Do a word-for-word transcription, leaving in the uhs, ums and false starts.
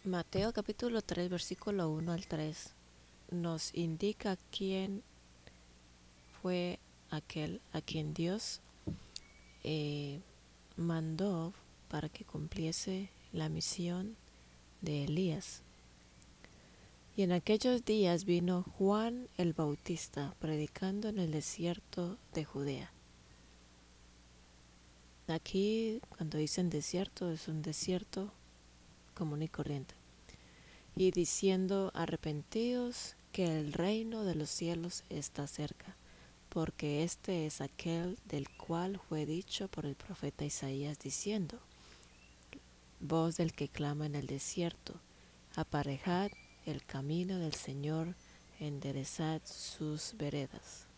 Mateo capítulo tres, versículo uno al tres, nos indica quién fue aquel a quien Dios eh, mandó para que cumpliese la misión de Elías. Y en aquellos días vino Juan el Bautista predicando en el desierto de Judea. Aquí, cuando dicen desierto, es un desierto común y corriente. Y diciendo: arrepentidos, que el reino de los cielos está cerca, porque este es aquel del cual fue dicho por el profeta Isaías, diciendo: voz del que clama en el desierto, aparejad el camino del Señor, enderezad sus veredas.